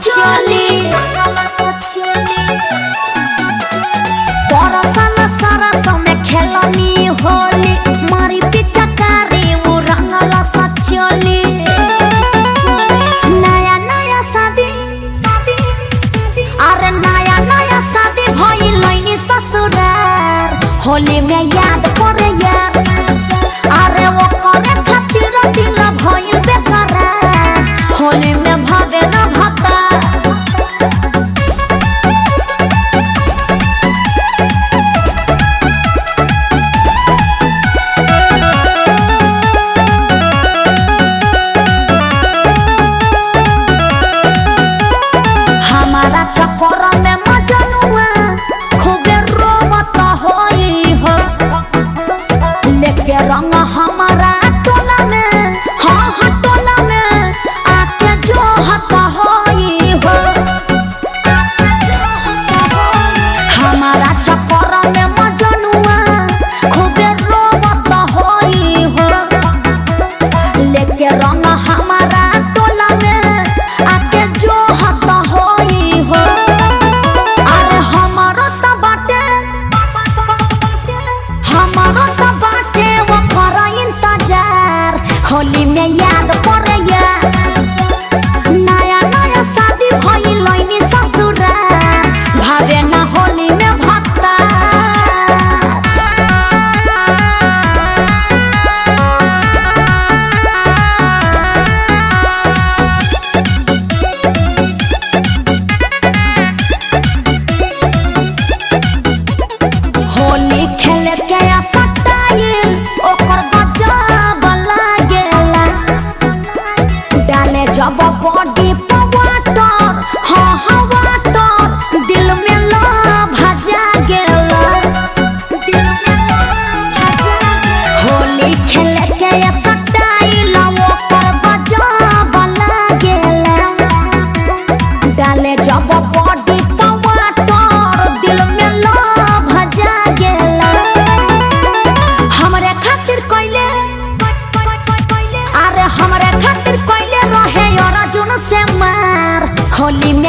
चली बरसन सरस में खेलनी होली मारी पिचकारी वो रंगल सचली नया नया शादी अरे नया नया शादी भइल लइनी ससुरार होली में याद पड़े यार अरे वो करे खातिर दिल भइल बेकरार होली में भागे न भता चक्कर में मजनुआ खूबे रोवत होई हो लेके रंग हमारा टोला में हाँ टोला में आके जो हता होई हो हमारा चक्कर में मजनुआ खूबे रोवत होई हो लेके रंग हमारा टोला में आके जो हता होई हो अरे हमारो त बाटे वो कर इंतजार होली में याद पड़े नया नया शादी भइल लइनी ससुरार भावे ना होली में भक्ता होली खेले के सटाइल ओकर गजब लागेला डाले जब बॉडी पर वाटर हाँ वाटर दिल में लव जागेला होली खेले के सटाइल ओकर गजब लागेला डाले जब बॉडी पर वाटर दिल में लव जागेला हमरे खातिर कोइले अरे हमरे खातिर कोइले रहे अर्जुन से मार होली